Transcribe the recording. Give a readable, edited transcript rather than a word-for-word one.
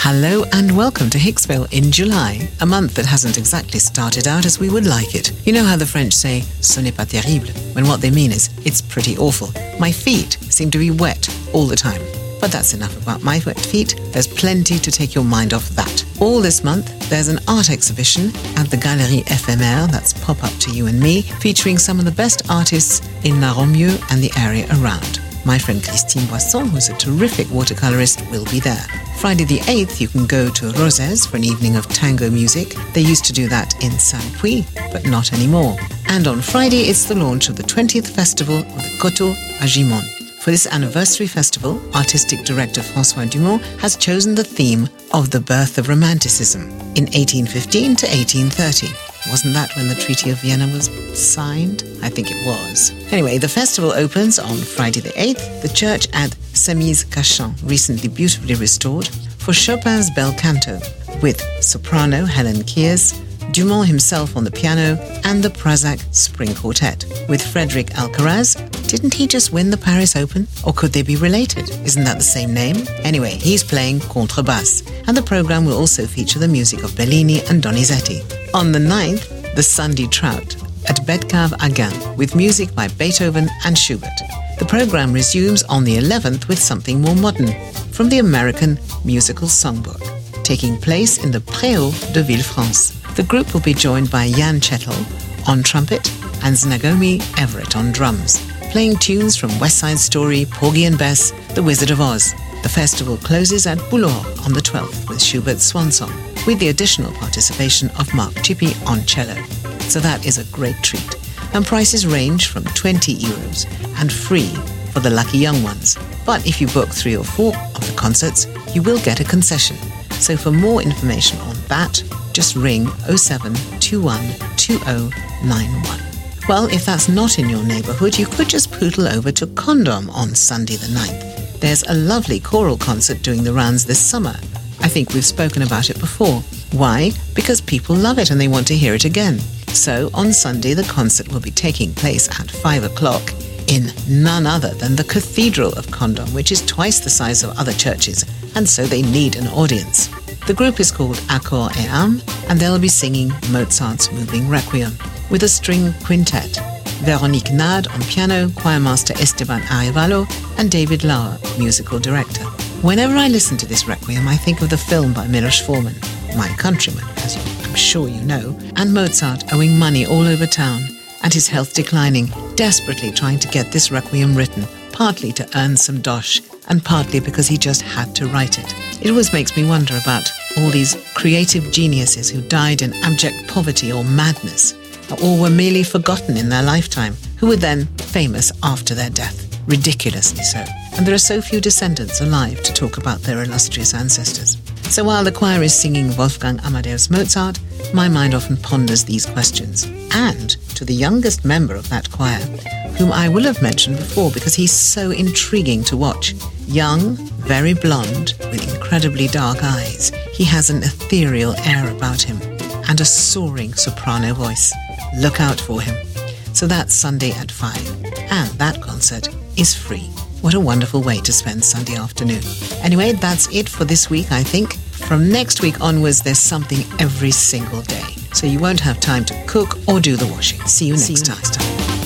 Hello and welcome to Hicksville in July, a month that hasn't exactly started out as we would like it. You know how the French say, ce n'est pas terrible, when what they mean is, it's pretty awful. My feet seem to be wet all the time. But that's enough about my wet feet. There's plenty to take your mind off that. All this month, there's an art exhibition at the Galerie Éphémère, that's Pop-Up to You and Me, featuring some of the best artists in La Romeu and the area around. My friend Christine Boisson, who's a terrific watercolorist, will be there. Friday the 8th, you can go to Rosès for an evening of tango music. They used to do that in Saint-Puy, but not anymore. And on Friday, it's the launch of the 20th Festival of the Coteau à Gimont. For this anniversary festival, artistic director François Dumont has chosen the theme of the birth of Romanticism in 1815 to 1830. Wasn't that when the Treaty of Vienna was signed? I think it was. Anyway, the festival opens on Friday the 8th, the church at Semise-Cachan, recently beautifully restored, for Chopin's Bel Canto, with soprano Helen Kears, Dumont himself on the piano, and the Prazak Spring Quartet. With Frédéric Alcaraz, didn't he just win the Paris Open? Or could they be related? Isn't that the same name? Anyway, he's playing contrebasse, and the program will also feature the music of Bellini and Donizetti. On the 9th, the Sunday Trout at Betcave Agen, with music by Beethoven and Schubert. The program resumes on the 11th with something more modern, from the American Musical Songbook, taking place in the Préau de Villefranche. The group will be joined by Jan Chettle on trumpet and Znagomi Everett on drums, playing tunes from West Side Story, Porgy and Bess, The Wizard of Oz. The festival closes at Boulard on the 12th with Schubert's Swan Song, with the additional participation of Mark Chippy on cello. So that is a great treat. And prices range from €20 and free for the lucky young ones. But if you book 3 or 4 of the concerts, you will get a concession. So for more information on that, just ring 0721 2091. Well, if that's not in your neighbourhood, you could just poodle over to Condom on Sunday the 9th. There's a lovely choral concert doing the rounds this summer. I think we've spoken about it before. Why? Because people love it and they want to hear it again. So on Sunday, the concert will be taking place at 5 o'clock in none other than the Cathedral of Condom, which is twice the size of other churches, and so they need an audience. The group is called Accord et Âme, and they'll be singing Mozart's Moving Requiem with a string quintet. Véronique Nad on piano, choirmaster Esteban Arevalo, and David Lauer, musical director. Whenever I listen to this requiem, I think of the film by Milos Forman, My Countryman, as I'm sure you know, and Mozart owing money all over town, and his health declining, desperately trying to get this requiem written, partly to earn some dosh, and partly because he just had to write it. It always makes me wonder about all these creative geniuses who died in abject poverty or madness, or were merely forgotten in their lifetime, who were then famous after their death, ridiculously so. And there are so few descendants alive to talk about their illustrious ancestors. So while the choir is singing Wolfgang Amadeus Mozart, my mind often ponders these questions. And to the youngest member of that choir, whom I will have mentioned before because he's so intriguing to watch. Young, very blonde, with incredibly dark eyes. He has an ethereal air about him and a soaring soprano voice. Look out for him. So that's Sunday at 5. And that concert is free. What a wonderful way to spend Sunday afternoon. Anyway, that's it for this week, I think. From next week onwards, there's something every single day. So you won't have time to cook or do the washing. See you next time.